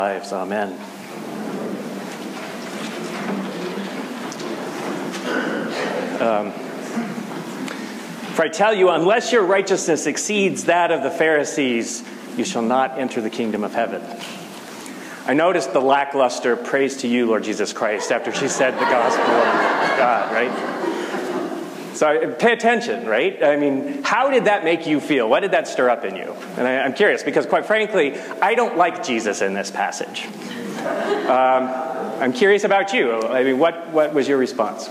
Lives. Amen. For I tell you, unless your righteousness exceeds that of the Pharisees, you shall not enter the kingdom of heaven. I noticed the lackluster praise to you, Lord Jesus Christ, after she said the gospel of God, right? So pay attention, right? I mean, how did that make you feel? What did that stir up in you? And I'm curious, because quite frankly, I don't like Jesus in this passage. I'm curious about you. I mean, what was your response?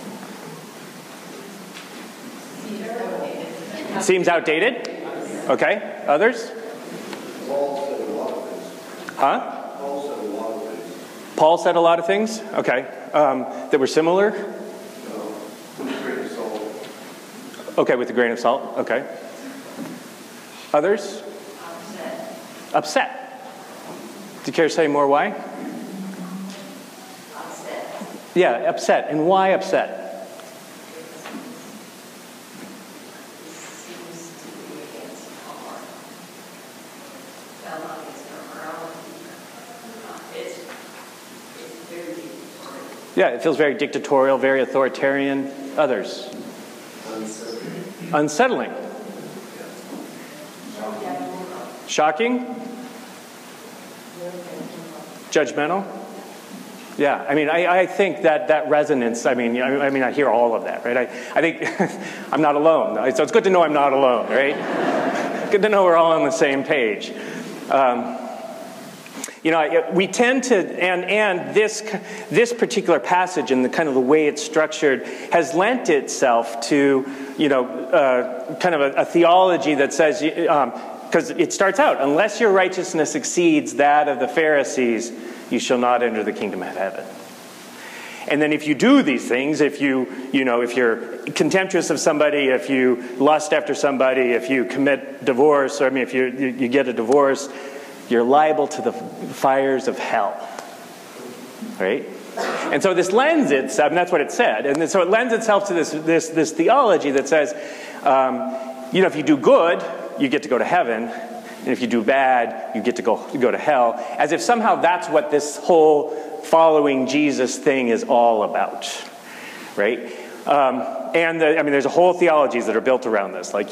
Seems outdated? Okay. Others? Paul said a lot of things. Huh? Paul said a lot of things. Paul said a lot of things? Okay. That were similar? With a grain of salt. Okay, with a grain of salt. Okay. Others? Upset. Do you care to say more why? Upset. Yeah, upset. And why upset? Seems to be against our it's very dictatorial. Yeah, it feels very dictatorial, very authoritarian. Others? Unsettling. Shocking? Judgmental? Yeah, I mean, I think that resonance, I mean, I hear all of that, right? I think I'm not alone. So it's good to know I'm not alone, right? Good to know we're all on the same page. We tend to, and this particular passage and the kind of the way it's structured has lent itself to, kind of a theology that says, because it starts out, unless your righteousness exceeds that of the Pharisees, you shall not enter the kingdom of heaven. And then if you do these things, if you're contemptuous of somebody, if you lust after somebody, if you commit divorce, if you get a divorce, you're liable to the fires of hell. Right? And so this lends itself, and that's what it said, and so it lends itself to this theology that says, if you do good, you get to go to heaven, and if you do bad, you get to go to hell, as if somehow that's what this whole following Jesus thing is all about, right? There's a whole theologies that are built around this, like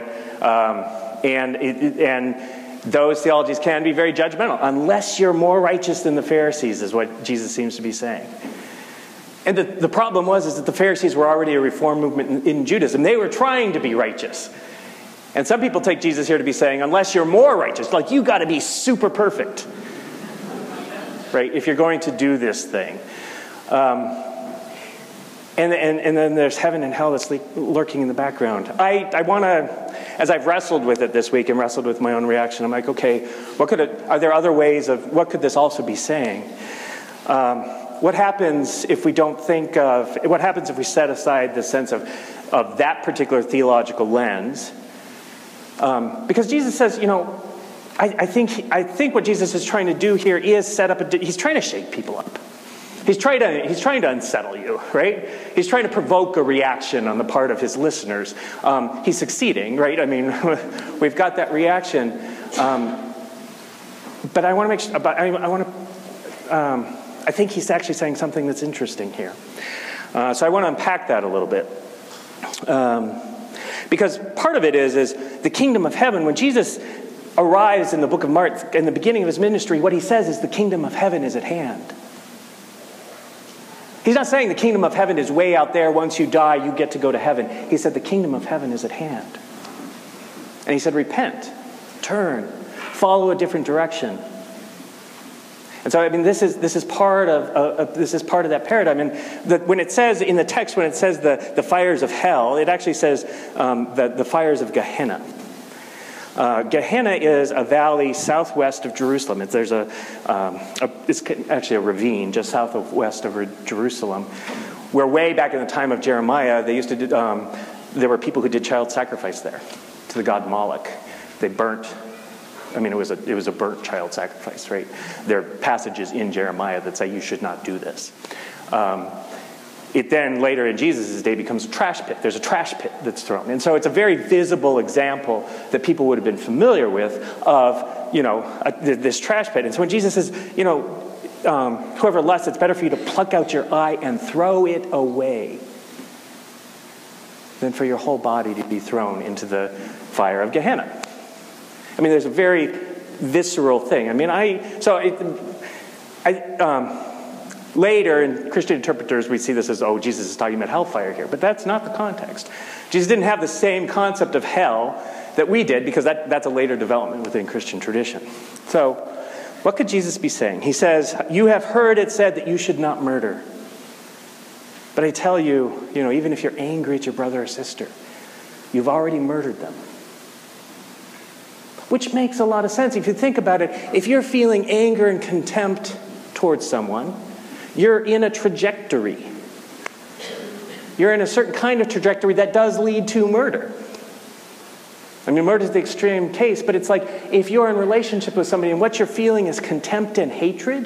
and those theologies can be very judgmental, unless you're more righteous than the Pharisees, is what Jesus seems to be saying. And the problem is that the Pharisees were already a reform movement in Judaism. They were trying to be righteous. And some people take Jesus here to be saying, unless you're more righteous, like you got to be super perfect, right, if you're going to do this thing. And then there's heaven and hell that's lurking in the background. I want to, as I've wrestled with it this week and wrestled with my own reaction, I'm like, okay, are there other ways of, what could this also be saying? What happens if we don't think of, what happens if we set aside the sense of that particular theological lens? Because Jesus says, I think what Jesus is trying to do here is set up he's trying to shake people up. He's trying to unsettle you, right? He's trying to provoke a reaction on the part of his listeners. He's succeeding, right? I mean, we've got that reaction. But I want to make sure, I think he's actually saying something that's interesting here. So I want to unpack that a little bit. Because part of it is the kingdom of heaven. When Jesus arrives in the book of Mark, in the beginning of his ministry, what he says is the kingdom of heaven is at hand. He's not saying the kingdom of heaven is way out there. Once you die, you get to go to heaven. He said the kingdom of heaven is at hand. And he said, repent, turn, follow a different direction. And so, this is part of that paradigm. And when it says in the text, when it says the fires of hell, it actually says the fires of Gehenna. Gehenna is a valley southwest of Jerusalem. It's actually a ravine just southwest of Jerusalem, where way back in the time of Jeremiah, they used to there were people who did child sacrifice there to the god Moloch. They burnt. It was a burnt child sacrifice, right? There are passages in Jeremiah that say you should not do this. It then later in Jesus' day becomes a trash pit. There's a trash pit that's thrown. And so it's a very visible example that people would have been familiar with of this trash pit. And so when Jesus says, whoever lusts, it's better for you to pluck out your eye and throw it away than for your whole body to be thrown into the fire of Gehenna. I mean, there's a very visceral thing. I mean, later in Christian interpreters, we see this as, Jesus is talking about hellfire here. But that's not the context. Jesus didn't have the same concept of hell that we did, because that's a later development within Christian tradition. So, what could Jesus be saying? He says, you have heard it said that you should not murder. But I tell you, even if you're angry at your brother or sister, you've already murdered them. Which makes a lot of sense. If you think about it, if you're feeling anger and contempt towards someone, you're in a trajectory. You're in a certain kind of trajectory that does lead to murder. I mean, murder is the extreme case, but it's like if you're in a relationship with somebody and what you're feeling is contempt and hatred,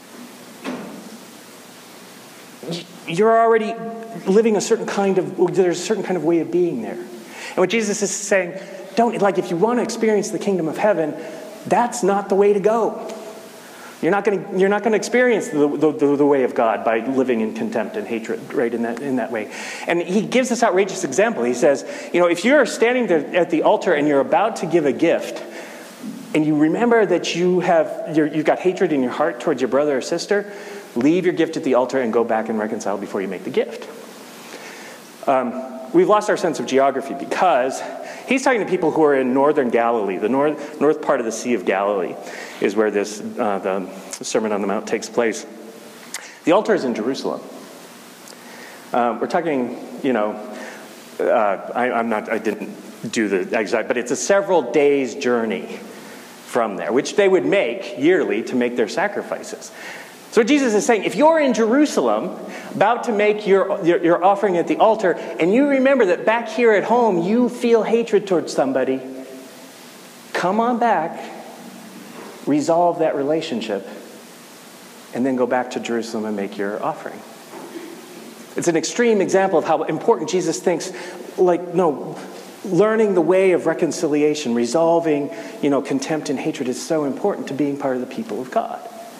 you're already living there's a certain kind of way of being there. And what Jesus is saying, if you want to experience the kingdom of heaven, that's not the way to go. You're not going to experience the way of God by living in contempt and hatred, right, in that way. And he gives this outrageous example. He says, if you're standing there at the altar and you're about to give a gift, and you remember that you've got hatred in your heart towards your brother or sister, leave your gift at the altar and go back and reconcile before you make the gift. We've lost our sense of geography because he's talking to people who are in northern Galilee. The north part of the Sea of Galilee is where the Sermon on the Mount takes place. The altar is in Jerusalem. We're talking, I didn't do the exact, but it's a several days journey from there, which they would make yearly to make their sacrifices. So Jesus is saying, if you're in Jerusalem, about to make your offering at the altar, and you remember that back here at home you feel hatred towards somebody, come on back, resolve that relationship, and then go back to Jerusalem and make your offering. It's an extreme example of how important Jesus thinks, learning the way of reconciliation, resolving, contempt and hatred is so important to being part of the people of God.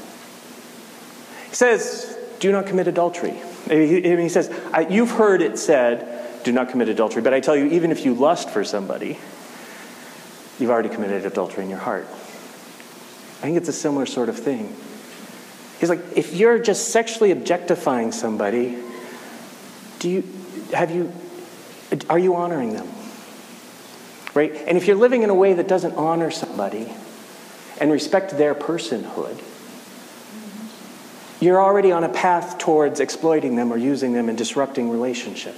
He says, do not commit adultery. He says, you've heard it said, do not commit adultery. But I tell you, even if you lust for somebody, you've already committed adultery in your heart. I think it's a similar sort of thing. He's like, if you're just sexually objectifying somebody, are you honoring them? Right? And if you're living in a way that doesn't honor somebody and respect their personhood, you're already on a path towards exploiting them or using them and disrupting relationship.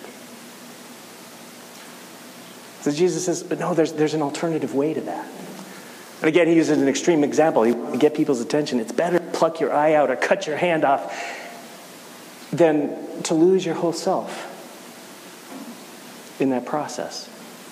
So Jesus says, but no, there's an alternative way to that. And again, he uses an extreme example. To get people's attention, it's better to pluck your eye out or cut your hand off than to lose your whole self in that process.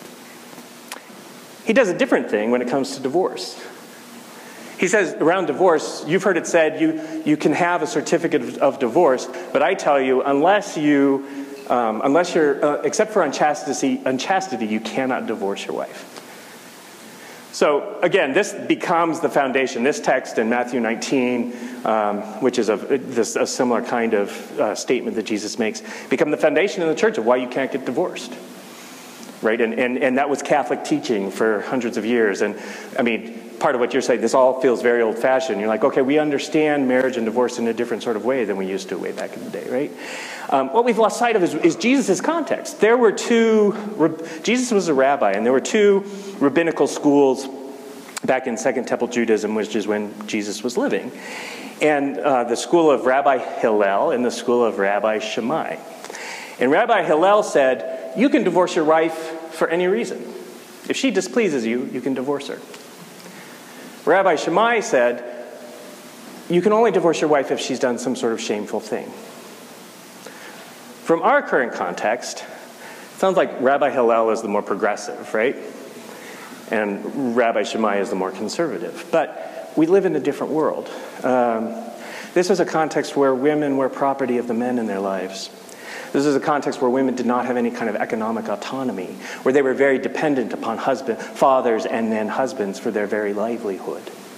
He does a different thing when it comes to divorce. He says, around divorce, you've heard it said you can have a certificate of divorce, but I tell you, unless you're, except for unchastity, you cannot divorce your wife. So again, this becomes the foundation. This text in Matthew 19, which is a similar kind of statement that Jesus makes, become the foundation in the church of why you can't get divorced. Right? And that was Catholic teaching for hundreds of years. And I mean, part of what you're saying, this all feels very old-fashioned. You're like, okay, we understand marriage and divorce in a different sort of way than we used to way back in the day, right? What we've lost sight of is Jesus' context. Jesus was a rabbi, and there were two rabbinical schools back in Second Temple Judaism, which is when Jesus was living. And the school of Rabbi Hillel and the school of Rabbi Shammai. And Rabbi Hillel said, you can divorce your wife for any reason. If she displeases you, you can divorce her. Rabbi Shammai said, you can only divorce your wife if she's done some sort of shameful thing. From our current context, it sounds like Rabbi Hillel is the more progressive, right? And Rabbi Shammai is the more conservative. But we live in a different world. This was a context where women were property of the men in their lives. This is a context where women did not have any kind of economic autonomy, where they were very dependent upon fathers and then husbands for their very livelihood.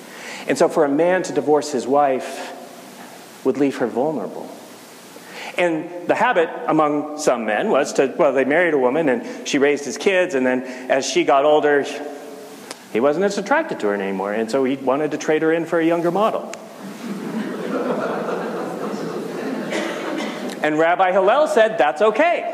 And so for a man to divorce his wife would leave her vulnerable. And the habit among some men was they married a woman and she raised his kids, and then as she got older, he wasn't as attracted to her anymore, and so he wanted to trade her in for a younger model. And Rabbi Hillel said, that's okay.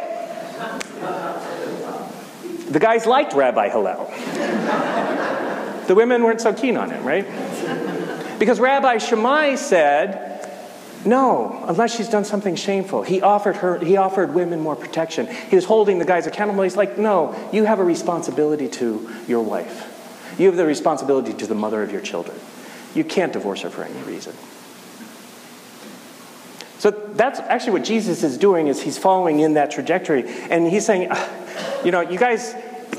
The guys liked Rabbi Hillel. The women weren't so keen on him, right? Because Rabbi Shammai said, no, unless she's done something shameful. He offered women more protection. He was holding the guys accountable. He's like, no, you have a responsibility to your wife. You have the responsibility to the mother of your children. You can't divorce her for any reason. So that's actually what Jesus is doing, is he's following in that trajectory. And he's saying, you guys,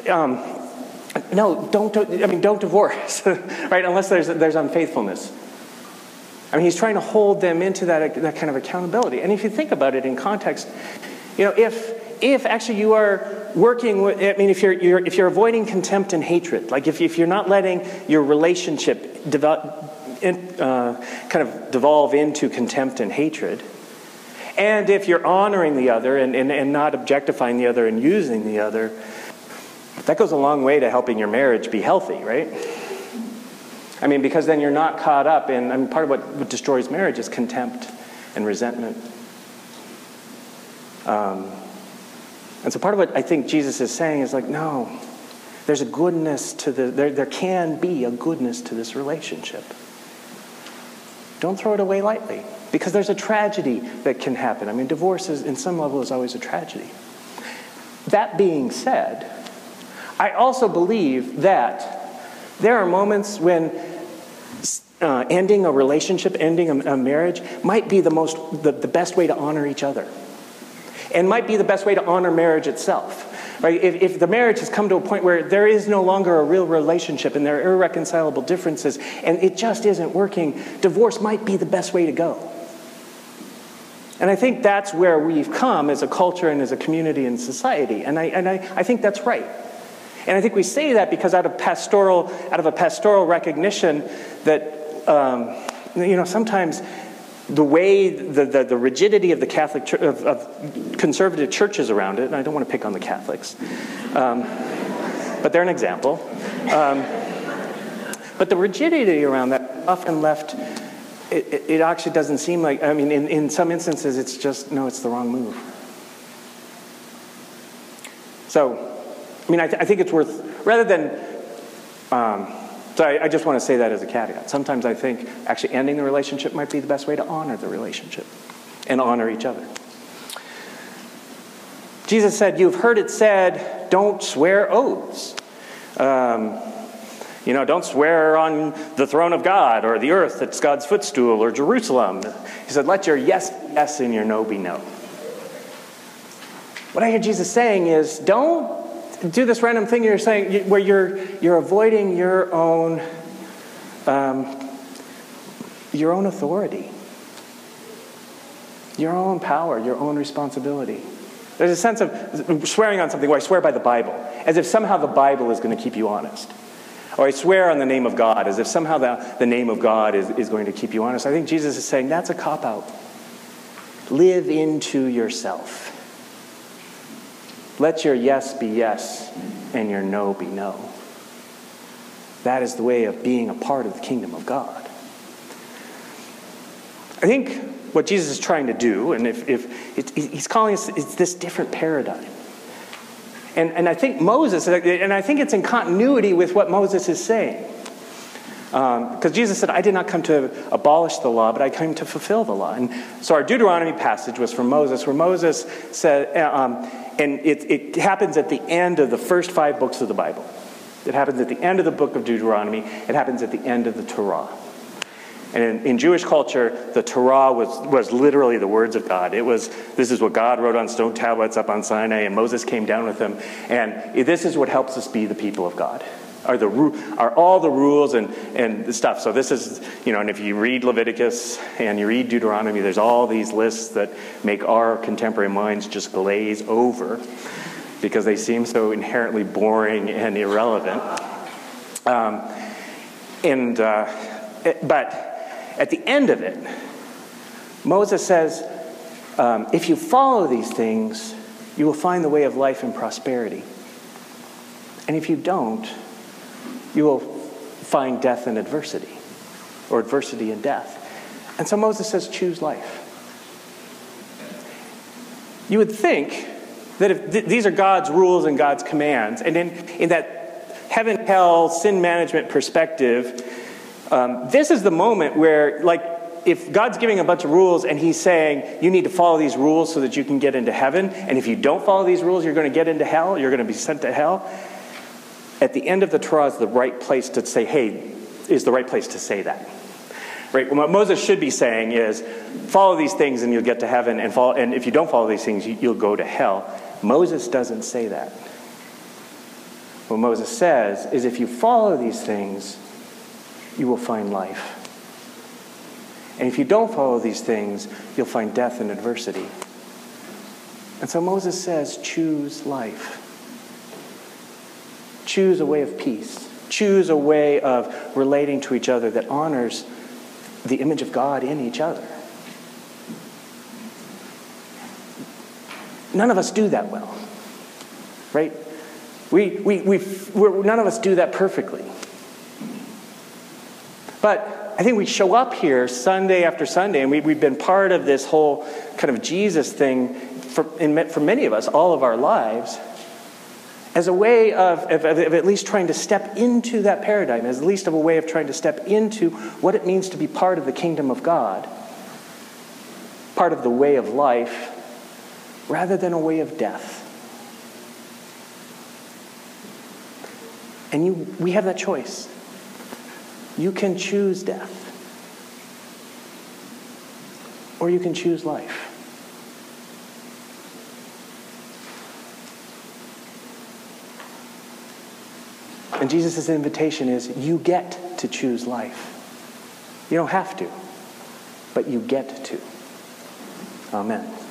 no, don't divorce, right? Unless there's unfaithfulness. I mean, he's trying to hold them into that kind of accountability. And if you think about it in context, if actually you are working with, I mean, if you're avoiding contempt and hatred, like if you're not letting your relationship kind of devolve into contempt and hatred, and if you're honoring the other and not objectifying the other and using the other, that goes a long way to helping your marriage be healthy, right? I mean, because then you're not caught up in, part of what destroys marriage is contempt and resentment. And so part of what I think Jesus is saying is like, no, there's a goodness to there can be a goodness to this relationship. Don't throw it away lightly, because there's a tragedy that can happen. I mean, divorce is, in some level, is always a tragedy. That being said, I also believe that there are moments when ending a relationship, ending a marriage, might be the best way to honor each other, and might be the best way to honor marriage itself. Right? If the marriage has come to a point where there is no longer a real relationship and there are irreconcilable differences and it just isn't working, divorce might be the best way to go. And I think that's where we've come as a culture and as a community and society. And I think that's right. And I think we say that because out of a pastoral recognition that sometimes the way the rigidity of the Catholic Church, of conservative churches around it, and I don't want to pick on the Catholics, but they're an example. But the rigidity around that often left, it actually doesn't seem like, I mean, in some instances, it's just, no, it's the wrong move. So, I mean, I think it's worth, rather than, so I just want to say that as a caveat. Sometimes I think actually ending the relationship might be the best way to honor the relationship and honor each other. Jesus said, you've heard it said, don't swear oaths. Don't swear on the throne of God or the earth that's God's footstool or Jerusalem. He said, let your yes be yes and your no be no. What I hear Jesus saying is, don't do this random thing you're saying where you're avoiding your own authority, your own power, your own responsibility. There's a sense of swearing on something where I swear by the Bible, as if somehow the Bible is going to keep you honest. Or I swear on the name of God, as if somehow the name of God is going to keep you honest. I think Jesus is saying that's a cop-out. Live into yourself. Let your yes be yes and your no be no. That is the way of being a part of the kingdom of God. I think what Jesus is trying to do, and if he's calling us, it's this different paradigm. And I think Moses, and I think it's in continuity with what Moses is saying. Because Jesus said, I did not come to abolish the law, but I came to fulfill the law. And so our Deuteronomy passage was from Moses, where Moses said, and it happens at the end of the first 5 books of the Bible. It happens at the end of the book of Deuteronomy. It happens at the end of the Torah. And in Jewish culture, the Torah was literally the words of God. This is what God wrote on stone tablets up on Sinai, and Moses came down with them. And this is what helps us be the people of God. Are all the rules and the stuff. So this is, and if you read Leviticus and you read Deuteronomy, there's all these lists that make our contemporary minds just glaze over because they seem so inherently boring and irrelevant. But at the end of it, Moses says, if you follow these things, you will find the way of life and prosperity. And if you don't, you will find death and adversity, or adversity and death. And so Moses says, choose life. You would think that if these are God's rules and God's commands, and in that heaven, hell, sin management perspective, this is the moment where, like, if God's giving a bunch of rules and he's saying, you need to follow these rules so that you can get into heaven, and if you don't follow these rules, you're going to get into hell, you're going to be sent to hell. At the end of the Torah is the right place to say, hey, is the right place to say that. Right? What Moses should be saying is, follow these things and you'll get to heaven, and if you don't follow these things, you'll go to hell. Moses doesn't say that. What Moses says is, if you follow these things, you will find life. And if you don't follow these things, you'll find death and adversity. And so Moses says, choose life. Choose a way of peace. Choose a way of relating to each other that honors the image of God in each other. None of us do that well, right? None of us do that perfectly. But I think we show up here Sunday after Sunday, and we've been part of this whole kind of Jesus thing for many of us, all of our lives, as a way of at least trying to step into that paradigm, as at least of a way of trying to step into what it means to be part of the kingdom of God, part of the way of life, rather than a way of death. And we have that choice. You can choose death, or you can choose life. And Jesus' invitation is, you get to choose life. You don't have to, but you get to. Amen.